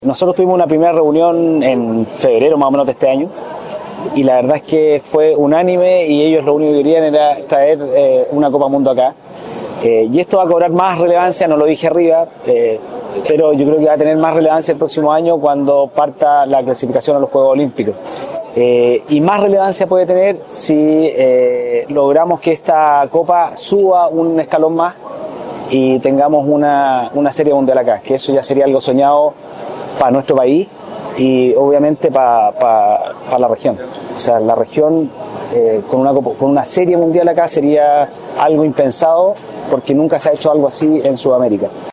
Nosotros tuvimos una primera reunión en febrero más o menos de este año y la verdad es que fue unánime y ellos lo único que querían era traer una Copa Mundo acá. Y esto va a cobrar más relevancia, no lo dije arriba, pero yo creo que va a tener más relevancia el próximo año cuando parta la clasificación a los Juegos Olímpicos. Y más relevancia puede tener si logramos que esta Copa suba un escalón más y tengamos una serie mundial acá, que eso ya sería algo soñado para nuestro país y obviamente para la región. O sea, la región con una serie mundial acá sería algo impensado porque nunca se ha hecho algo así en Sudamérica.